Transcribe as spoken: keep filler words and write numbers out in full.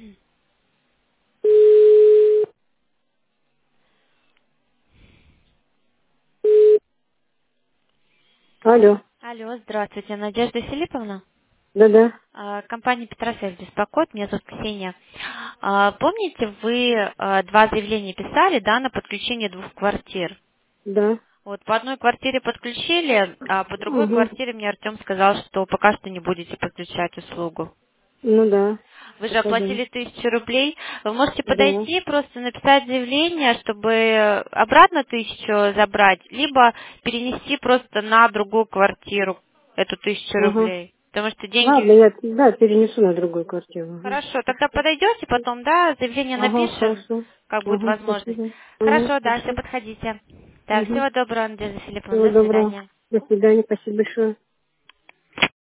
Алло. Алло, здравствуйте, Надежда Филипповна. Да-да. А, Компания Петросвязь беспокоит, меня зовут Ксения. А, Помните, вы а, два заявления писали, да, на подключение двух квартир? Да. Вот по одной квартире подключили, а по другой Угу. квартире мне Артем сказал, что пока что не будете подключать услугу. Ну да. Вы же Пока да. оплатили тысячу рублей. Вы можете Да. подойти, просто написать заявление, чтобы обратно тысячу забрать, либо перенести просто на другую квартиру эту тысячу Ага. рублей. Потому что Ладно, деньги... я да, перенесу на другую квартиру. Ага. Хорошо, тогда подойдете потом, да, заявление Ага, напишем, хорошо. как будет Ага, возможность. спасибо. Ага, Хорошо, да, все, хорошо. подходите. Так, Угу. всего доброго, Надежда Филипповна, Всего до доброго. свидания. До свидания. Спасибо большое.